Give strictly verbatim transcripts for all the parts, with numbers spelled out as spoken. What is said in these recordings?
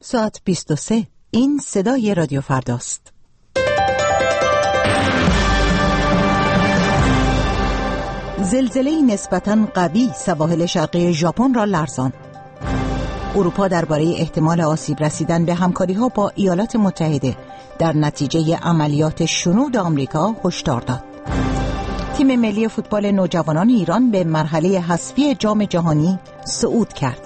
ساعت بیست و سه. این صدای رادیو فرداست. زلزله نسبتاً قوی سواحل شرقی ژاپن را لرزاند. اروپا درباره احتمال آسیب رسیدن به همکاری‌ها با ایالات متحده در نتیجه عملیات شنود آمریکا هشدار داد. تیم ملی فوتبال نوجوانان ایران به مرحله حذفی جام جهانی صعود کرد.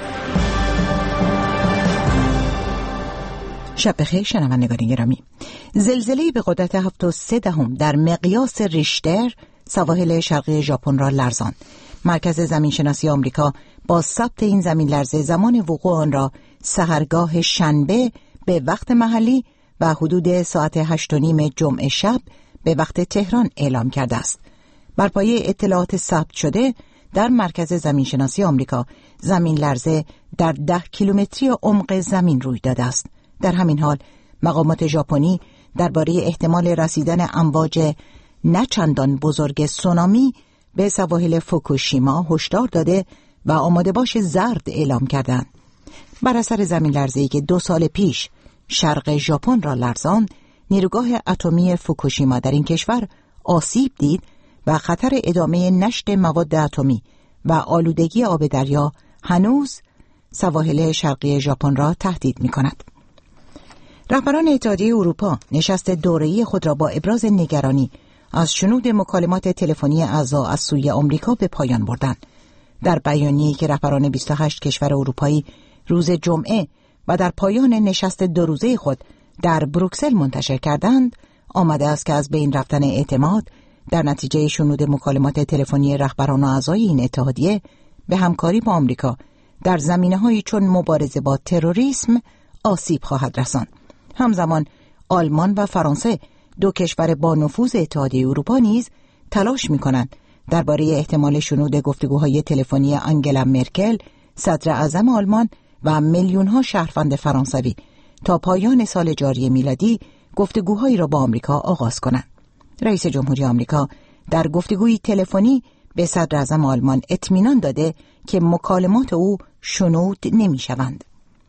شب بخیر شنوندگان گرامی. زلزله‌ای به قدرت هفت و سه دهم در مقیاس ریشتر سواحل شرقی ژاپن را لرزاند. مرکز زمینشناسی آمریکا با ثبت این زمین لرزه زمان وقوع آن را سحرگاه شنبه به وقت محلی و حدود ساعت هشت و نیم جمعه شب به وقت تهران اعلام کرده است. بر پایه اطلاعات ثبت شده در مرکز زمینشناسی آمریکا زمین لرزه در ده کیلومتری عمق زمین روی داده است. در همین حال مقامات ژاپنی درباره احتمال رسیدن امواج نچندان بزرگ سونامی به سواحل فوکوشیما هشدار داده و آماده باش زرد اعلام کردند. بر اثر زمین لرزه‌ای که دو سال پیش شرق ژاپن را لرزاند، نیروگاه اتمی فوکوشیما در این کشور آسیب دید و خطر ادامه نشت مواد اتمی و آلودگی آب دریا هنوز سواحل شرقی ژاپن را تهدید می‌کند. رهبران اتحادیه اروپا نشست دوره‌ای خود را با ابراز نگرانی از شنود مکالمات تلفنی اعضا از سوی آمریکا به پایان بردند. در بیانیه‌ای که رهبران بیست و هشت کشور اروپایی روز جمعه و در پایان نشست دو روزه خود در بروکسل منتشر کردند، آمده است که از بین رفتن اعتماد در نتیجه شنود مکالمات تلفنی رهبران و اعضای این اتحادیه به همکاری با آمریکا در زمینه‌هایی چون مبارزه با تروریسم آسیب خواهد رساند. همزمان آلمان و فرانسه، دو کشور با نفوذ اتحادیه اروپا، نیز تلاش می‌کنند درباره احتمال شنود گفتگوهای تلفنی آنگلا مرکل، صدر اعظم آلمان و میلیون‌ها شهروند فرانسوی تا پایان سال جاری میلادی گفتگوهایی را با آمریکا آغاز کنند. رئیس جمهوری آمریکا در گفتگوی تلفنی به صدر اعظم آلمان اطمینان داده که مکالمات او شنود نمی‌شوند.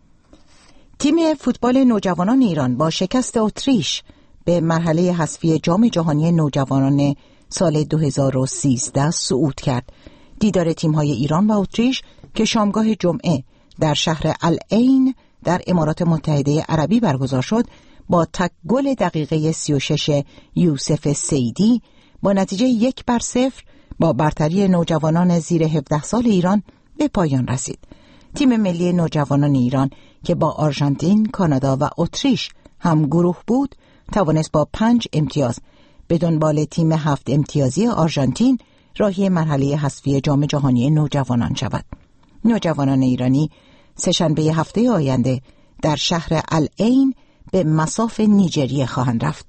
تیم فوتبال نوجوانان ایران با شکست اتریش به مرحله حذفی جام جهانی نوجوانان سال دو هزار و سیزده صعود کرد. دیدار تیم‌های ایران و اتریش که شامگاه جمعه در شهر العین در امارات متحده عربی برگزار شد، با تک گل دقیقه سی و شش یوسف سیدی با نتیجه یک بر صفر با برتری نوجوانان زیر هفده سال ایران به پایان رسید. تیم ملی نوجوانان ایران که با آرژانتین، کانادا و اتریش هم گروه بود، توانست با پنج امتیاز به دنبال تیم هفت امتیازی آرژانتین راهی مرحله حذفی جام جهانی نوجوانان شود. نوجوانان ایرانی سه‌شنبه هفته آینده در شهر العین به مصاف نیجریه خواهند رفت.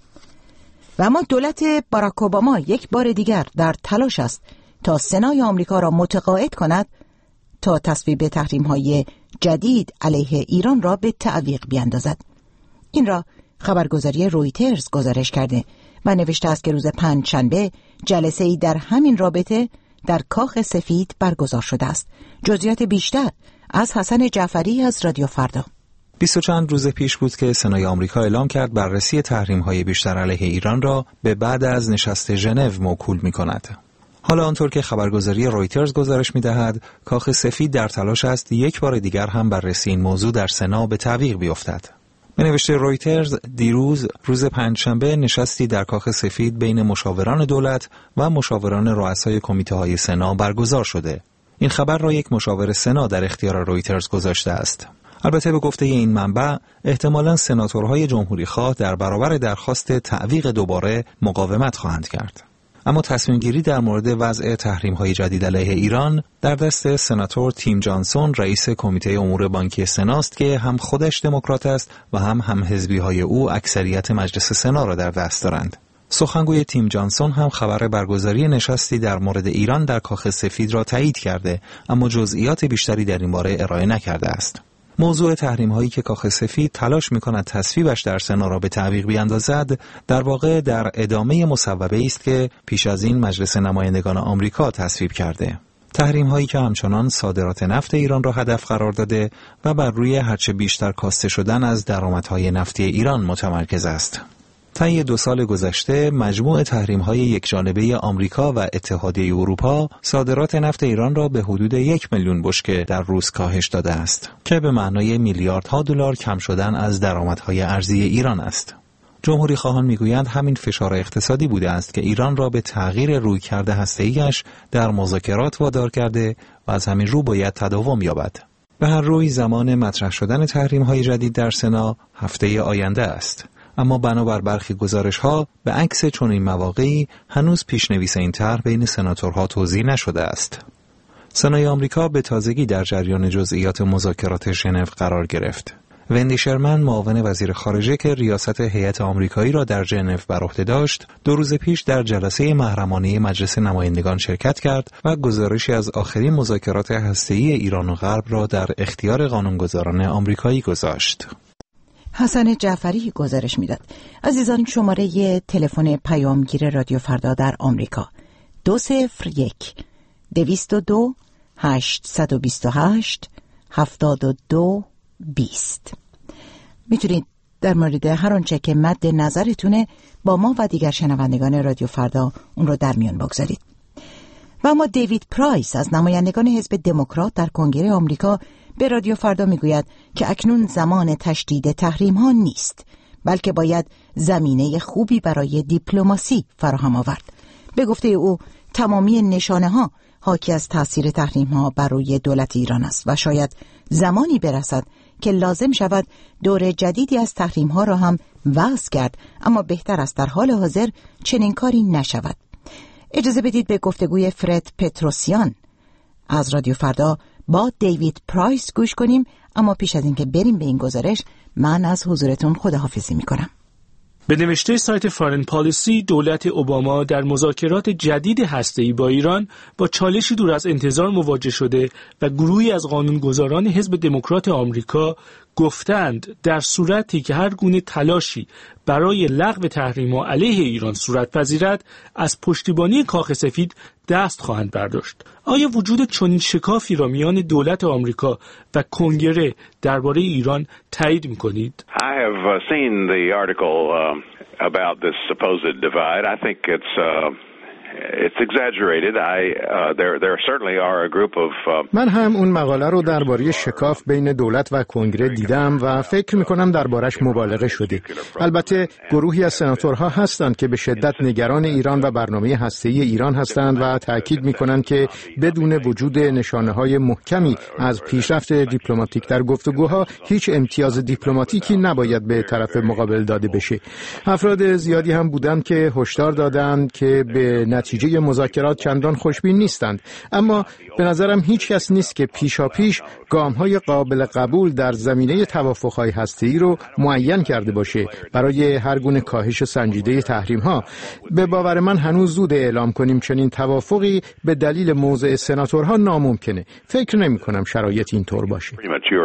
و اما دولت باراک اوباما یک بار دیگر در تلاش است تا سنای آمریکا را متقاعد کند تا تصویب تحریم‌های جدید علیه ایران را به تعویق بیاندازد. این را خبرگزاری رویترز گزارش کرده و نوشته است که روز پنجشنبه جلسه‌ای در همین رابطه در کاخ سفید برگزار شده است. جزئیات بیشتر از حسن جعفری از رادیو فردا. بیست و چند روز پیش بود که سنای آمریکا اعلام کرد بررسی تحریم‌های بیشتر علیه ایران را به بعد از نشست ژنو موکول می‌کند. حالا آنطور که خبرگزاری رویترز گزارش می‌دهد، کاخ سفید در تلاش است یک بار دیگر هم بررسی این موضوع در سنا به تعویق بیفتد. به نوشته رویترز، دیروز روز پنجشنبه نشستی در کاخ سفید بین مشاوران دولت و مشاوران رؤسای کمیته‌های سنا برگزار شده. این خبر را یک مشاور سنا در اختیار رویترز گذاشته است. البته به گفته این منبع، احتمالاً سناتورهای جمهوری‌خواه در برابر درخواست تعویق دوباره مقاومت خواهند کرد. اما تصمیم گیری در مورد وضع تحریم‌های جدید علیه ایران در دست سناتور تیم جانسون، رئیس کمیته امور بانکی سناست که هم خودش دموکرات است و هم هم حزبی‌های او اکثریت مجلس سنا را در دست دارند. سخنگوی تیم جانسون هم خبر برگزاری نشستی در مورد ایران در کاخ سفید را تایید کرده، اما جزئیات بیشتری در این باره ارائه نکرده است. موضوع تحریم‌هایی که کاخ سفید تلاش می‌کند تصویبش در سنا را به تعویق بیاندازد، در واقع در ادامه مصوبه است که پیش از این مجلس نمایندگان آمریکا تصویب کرده. تحریم هایی که همچنان صادرات نفت ایران را هدف قرار داده و بر روی هرچه بیشتر کاسته شدن از درآمدهای نفتی ایران متمرکز است. طی دو سال گذشته مجموع تحریم‌های یکجانبه آمریکا و اتحادیه اروپا صادرات نفت ایران را به حدود یک میلیون بشکه در روز کاهش داده است که به معنای میلیاردها دلار کم شدن از درآمدهای ارزی ایران است. جمهوری خواهان میگویند همین فشار اقتصادی بوده است که ایران را به تغییر رویکرد هسته‌ایش در مذاکرات وادار کرده و از همین رو باید تداوم یابد. به هر روی زمان مطرح شدن تحریم‌های جدید در سنا هفته آینده است. اما بنابر برخی گزارش‌ها به عکس چنین مواقعی هنوز پیشنویس این طرح بین سناتورها توزیع نشده است. سنای آمریکا به تازگی در جریان جزئیات مذاکرات ژنو قرار گرفت. وندی شرمن معاون وزیر خارجه که ریاست هیئت آمریکایی را در ژنو بر عهده داشت، دو روز پیش در جلسه محرمانه مجلس نمایندگان شرکت کرد و گزارشی از آخرین مذاکرات هسته‌ای ایران و غرب را در اختیار قانونگذاران آمریکایی گذاشت. حسن جعفری گزارش میداد. عزیزان، شماره تلفن پیامگیر رادیو فردا در آمریکا دو صفر یک دویست و دو هشتصد و بیست و هشت هفتاد و دو بیست. میتونید در مورد هر آنچه که مد نظرتونه با ما و دیگر شنوندگان رادیو فردا اون رو در میان بگذارید. و اما دیوید پرایس از نمایندگان حزب دموکرات در کنگره آمریکا به رادیو فردا میگوید که اکنون زمان تشدید تحریم ها نیست، بلکه باید زمینه خوبی برای دیپلماسی فراهم آورد. به گفته او تمامی نشانه ها حاکی از تاثیر تحریم ها بر روی دولت ایران است و شاید زمانی برسد که لازم شود دور جدیدی از تحریم ها را هم وضع کرد، اما بهتر است در حال حاضر چنین کاری نشود. اجازه بدید به گفتگوی فرد پتروسیان از رادیو فردا با دیوید پرایس گوش کنیم، اما پیش از اینکه بریم به این گزارش من از حضورتون خداحافظی میکنم. به نوشته سایت فارن پالیسی، دولت اوباما در مذاکرات جدید هسته‌ای با ایران با چالشی دور از انتظار مواجه شده و گروهی از قانونگذاران حزب دموکرات آمریکا گفتند در صورتی که هر گونه تلاشی برای لغو تحریم‌ها علیه ایران صورت پذیرد، از پشتیبانی کاخ سفید دست خواهند برداشت. آیا وجود چنین شکافی را میان دولت آمریکا و کنگره درباره ایران تایید می‌کنید؟ I have uh, seen the article uh, about this supposed divide. I think it's uh... It's exaggerated. I uh, there there certainly are a group of uh... من هم اون مقاله رو درباره شکاف بین دولت و کنگره دیدم و فکر می‌کنم دربارش مبالغه شده. البته گروهی از سناتورها هستند که به شدت نگران ایران و برنامه هسته‌ای ایران هستند و تاکید می‌کنند که بدون وجود نشانه‌های محکمی از پیشرفت دیپلماتیک در گفتگوها هیچ امتیاز دیپلماتیکی نباید به طرف مقابل داده بشه. افراد زیادی هم بودند که هشدار دادند که به نتیجه مذاکرات چندان خوشبین نیستند، اما به نظرم هیچ کس نیست که پیشاپیش گام‌های قابل قبول در زمینه توافق‌های هسته‌ای رو معین کرده باشه برای هر گونه کاهش سنجیده تحریم‌ها. به باور من هنوز زود اعلام کنیم چنین توافقی به دلیل موضع سناتورها ناممکنه. فکر نمی‌کنم شرایط اینطور باشه.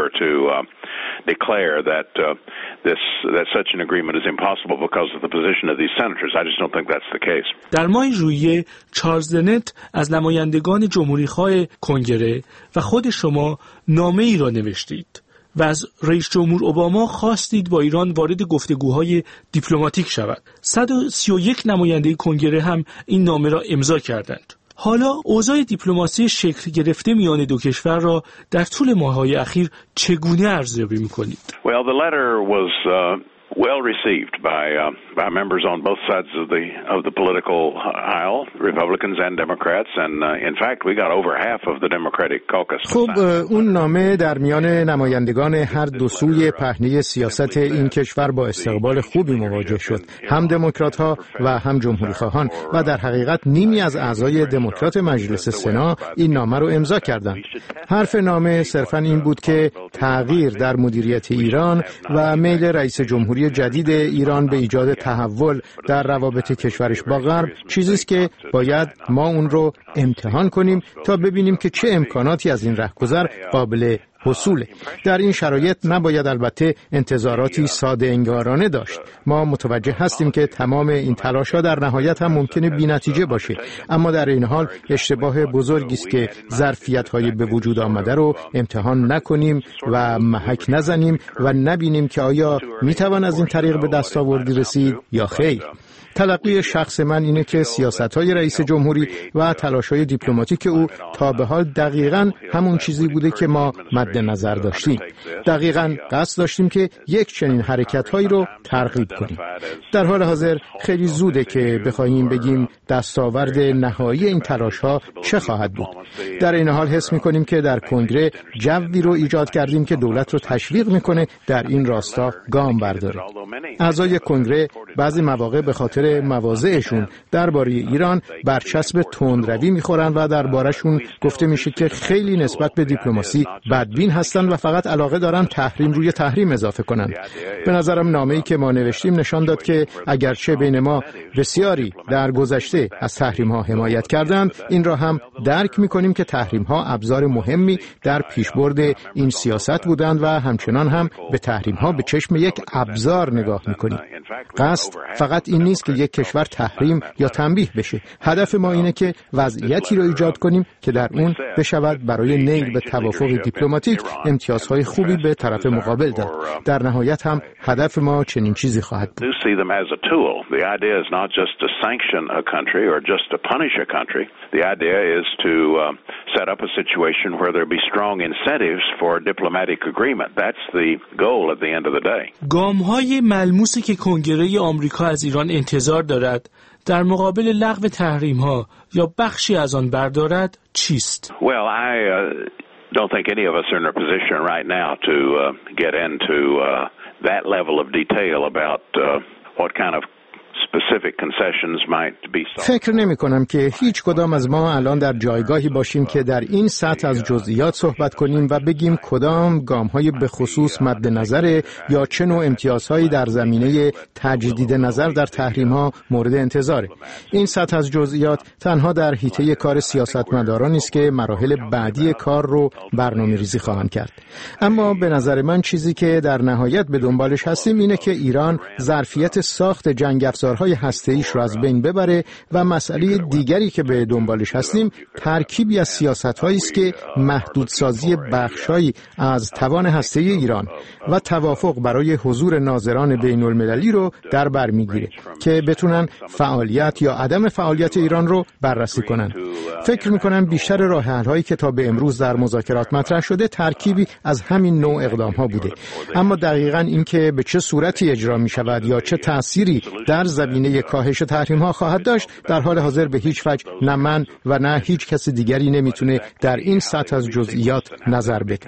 declare that uh, this that such an agreement is impossible because of the position of these senators. I just don't think that's the case. در ماه ژوئیه چارلز دنت از نمایندگان جمهوری‌خواه کنگره و خود شما نامه‌ای را نوشتید و از رئیس جمهور اوباما خواستید با ایران وارد گفتگوهای دیپلماتیک شود. صد و سی و یک نماینده کنگره هم این نامه را امضا کردند. حالا اوضاع دیپلماسی شکل گرفته میان دو کشور را در طول ماه‌های اخیر چگونه ارزیابی می‌کنید؟ Well, the letter was uh... well received by uh, by members on both sides of the of the political aisle, Republicans and Democrats, and uh, in fact we got over half of the Democratic caucus. خب اون نامه در میان نمایندگان هر دو سوی پهنه سیاست این کشور با استقبال خوبی مواجه شد، هم دموکرات‌ها و هم جمهوری‌خواهان، و در حقیقت نیمی از اعضای دموکرات مجلس سنا این نامه رو امضا کردند. حرف نامه صرفاً این بود که تغییر در مدیریت ایران و میل رئیس جمهوری جدید ایران به ایجاد تحول در روابط کشورش با غرب چیزی است که باید ما اون رو امتحان کنیم تا ببینیم که چه امکاناتی از این رهگذر قابل حصوله. در این شرایط نباید البته انتظاراتی ساده انگارانه داشت. ما متوجه هستیم که تمام این تلاش‌ها در نهایت هم ممکنه بی‌نتیجه باشه، اما در این حال اشتباه بزرگی است که ظرفیت‌های به وجود آمده رو امتحان نکنیم و محک نزنیم و نبینیم که آیا میتوان از این طریق به دستاوردی رسید یا خیر. تلقی شخص من اینه که سیاست‌های رئیس جمهوری و تلاش‌های دیپلماتیک او تا به حال دقیقاً همون چیزی بوده که ما مد نظر داشتیم. دقیقاً قصد داشتیم که یک چنین حرکت‌هایی رو ترغیب کنیم. در حال حاضر خیلی زوده که بخوایم بگیم دستاورد نهایی این تلاش‌ها چه خواهد بود. در این حال حس می‌کنیم که در کنگره جوی رو ایجاد کردیم که دولت رو تشویق می‌کنه در این راستا گام برداره. اعضای کنگره بعضی مواقع به خاطر مواضعشون درباره ایران برچسب تندروی میخورن و درباره‌شون گفته میشه که خیلی نسبت به دیپلماسی بدبین هستن و فقط علاقه دارن تحریم روی تحریم اضافه کنن. به نظرم نامه‌ای که ما نوشتیم نشان داد که اگرچه بین ما بسیاری در گذشته از تحریم‌ها حمایت کردند، این را هم درک می‌کنیم که تحریم‌ها ابزار مهمی در پیشبرد این سیاست بودند و همچنان هم به تحریم‌ها به چشم یک ابزار نگاه می‌کنیم. قصد فقط این نیست که یک کشور تحریم یا تنبیه بشه. هدف ما اینه که وضعیتی رو ایجاد کنیم که در اون بشود برای نیل به توافق دیپلماتیک امتیازهای خوبی به طرف مقابل داد. در نهایت هم هدف ما چنین چیزی خواهد بود. set up a situation where there be strong incentives for diplomatic agreement. That's the goal at the end of the day. گام‌های ملموسی که کنگره آمریکا از ایران انتظار دارد در مقابل لغو تحریم‌ها یا بخشی از آن بردارد چیست؟ Well, I uh, don't think any of us are in a position right now to uh, get into uh, that level of detail about uh, what kind of فکر نمی کنم که هیچ کدام از ما الان در جایگاهی باشیم که در این سطح از جزئیات صحبت کنیم و بگیم کدام گام‌های به خصوص مد نظر یا چه نوع امتیازهایی در زمینه تجدید نظر در تحریم‌ها مورد انتظاره. این سطح از جزئیات تنها در حیطه کار سیاستمدارانی است که مراحل بعدی کار رو برنامه‌ریزی خواهند کرد. اما به نظر من چیزی که در نهایت به دنبالش هستیم اینه که ایران ظرفیت ساخت جنگ افزارهای هسته‌ایش را از بین ببره و مسئله دیگری که به دنبالش هستیم ترکیبی از سیاست‌هایی است که محدودسازی بخش‌هایی از توان هسته‌ای ایران و توافق برای حضور ناظران بین‌المللی رو در بر می‌گیره که بتونن فعالیت یا عدم فعالیت ایران رو بررسی کنن. فکر می‌کنم بیشتر راه حل‌هایی که تا به امروز در مذاکرات مطرح شده ترکیبی از همین نوع اقدام‌ها بوده. اما دقیقاً اینکه به چه صورتی اجرا می‌شود یا چه تأثیری در زمینه کاهش تحریم‌ها خواهد داشت در حال حاضر به هیچ وجه نه من و نه هیچ کس دیگری نمیتونه در این سطح از جزئیات نظر بده.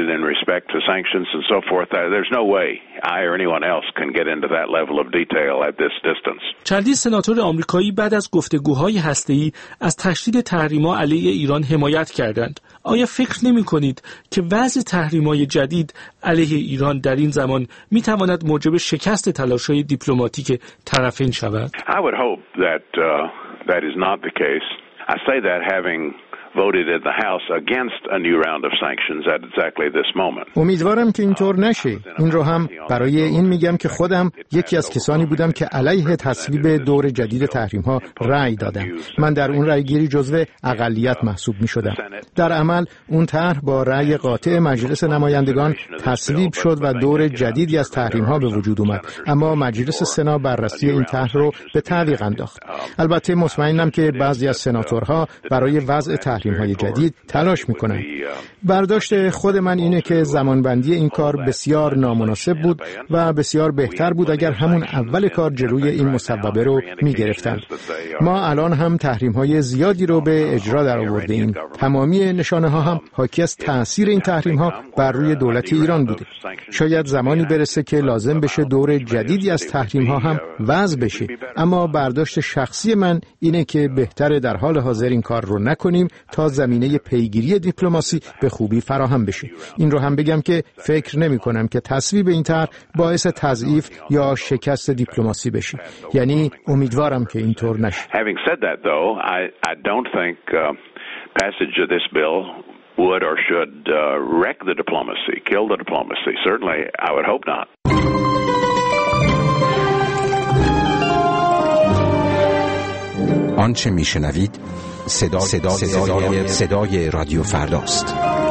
چندین سناتور آمریکایی بعد از گفتگوهای هسته‌ای از تشدید تحریم‌ها علیه ایران حمایت کردند. آیا فکر نمی‌کنید که وضع تحریم‌های جدید علیه ایران در این زمان می‌تواند موجب شکست تلاش‌های دیپلماتیک طرفین شود؟ I would hope that uh, that is not the case. I say that having voted in the House against a new round of sanctions at exactly this moment. امیدوارم که اینطور نشه. این رو هم برای این میگم که خودم یکی از کسانی بودم که علیه تصویب دور جدید تحریم‌ها رأی دادم. من در اون رأیگیری جزو اقلیت محسوب می‌شدم. در عمل اون طرح با رأی قاطع مجلس نمایندگان تصویب شد و دور جدیدی از تحریم‌ها به وجود اومد. اما مجلس سنا بررسی این طرح رو به تعویق انداخت. البته مطمئنم که بعضی از سناتورها برای وضع تحریم‌های جدید تلاش می‌کنند. برداشت خود من اینه که زمانبندی این کار بسیار نامناسب بود و بسیار بهتر بود اگر همون اول کار جلوی این مصوبه رو می‌گرفتند. ما الان هم تحریم‌های زیادی رو به اجرا درآورده‌ایم. تمامی نشانه‌ها هم حاکی از تأثیر این تحریم‌ها بر روی دولت ایران بوده. شاید زمانی برسه که لازم بشه دور جدیدی از تحریم‌ها هم وضع بشه. اما برداشت شخصی من اینه که بهتره در حال حاضر این کار رو نکنیم تا زمینه پیگیری دیپلماسی به خوبی فراهم بشه. این رو هم بگم که فکر نمی کنم که تصویب این طرح باعث تضعیف یا شکست دیپلماسی بشه. یعنی امیدوارم که اینطور نشه. Having said that though, I I don't think uh, passage of this bill would or should uh, wreck the diplomacy, kill the diplomacy. Certainly, I would hope not. آنچه میشنوید صدا صدا صدای, صدای رادیو فرداست.